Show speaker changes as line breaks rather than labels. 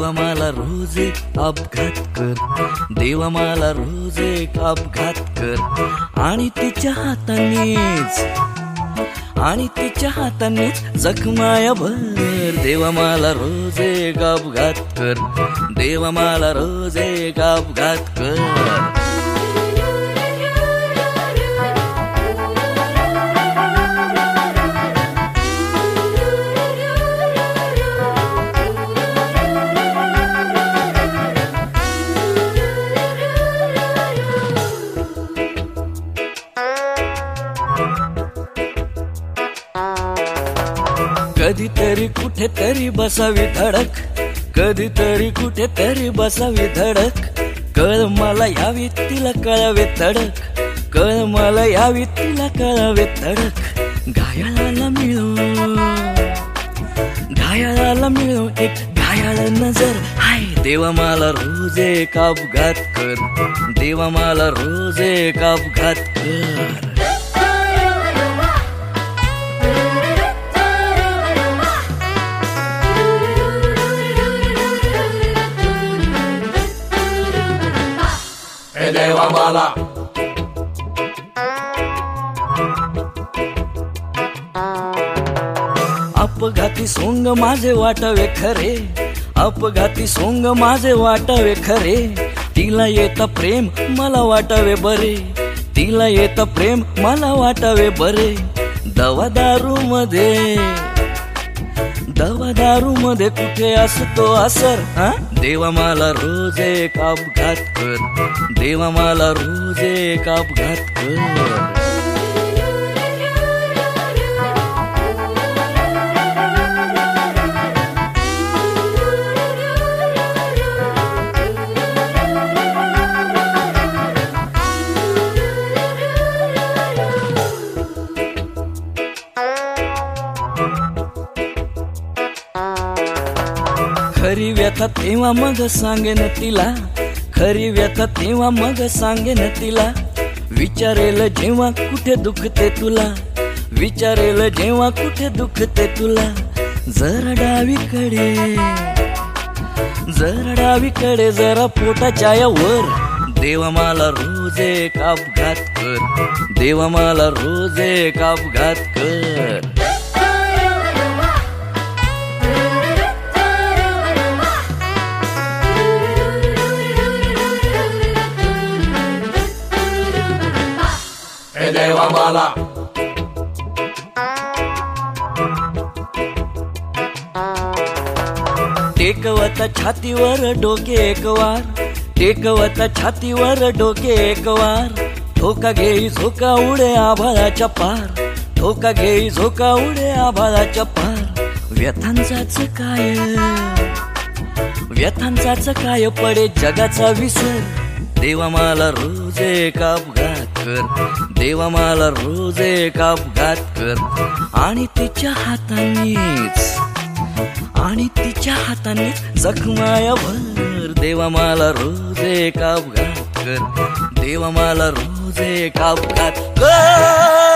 देवा मला रोज एक अपघात कर, देवा मला रोज एक अपघात कर. आणि तिच्या हातानेच जखमाया भर. देवा मला रोज एक अपघात कर, देवा मला रोज एक अपघात कर. कधीतरी कुठेतरी बसावी धडक, कधीतरी कुठेतरी बसावी धडक. कळ मला यावी तिला कळावे तडक, कळ मला यावी तिला कळावे तडक. घायाळाला मिळो एक घायाळ नजर. हाय देवा मला रोज एक अपघात कर, देवा मला रोज एक अपघात कर.
देवा मला
अपघाती सोंग माझे वाटावे खरे, अपघाती सोंग माझे वाटावे खरे. तिला येत प्रेम मला वाटावे बरे, तिला येत प्रेम मला वाटावे बरे. दवा दारू मध्ये कुठे असतो असर. देवा मला रोज एक अपघात कर, देवा मला रोज एक अपघात कर. खरी व्यथा तेव्हा मग सांगेन तिला, खरी व्यथा तेव्हा मग सांगेन तिला. विचारेल जेव्हा कुठे दुखते तुला, विचारेल जेव्हा कुठे दुखते तुला. जरा डावीकडे जरा पोटाच्या वर. देवा मला रोज एक अपघात कर, देवा मला रोज एक अपघात कर.
देवा मला
टेकवता छातीवर डोके एक वार, टेकवता छातीवर डोके एक वार. ठोका घेई झोका उडे आभाळाच्या पार, ठोका घेई झोका उडे आभाळाच्या पार. व्यथांचाच काय पडे जगाचा विसर. देवा मला रोज एक अपघात कर, देवा मला रोज एक अपघात कर. आणि तिच्या हातानेच जखमाया भर. देवा मला रोज एक अपघात कर, देवा मला रोज एक अपघात कर.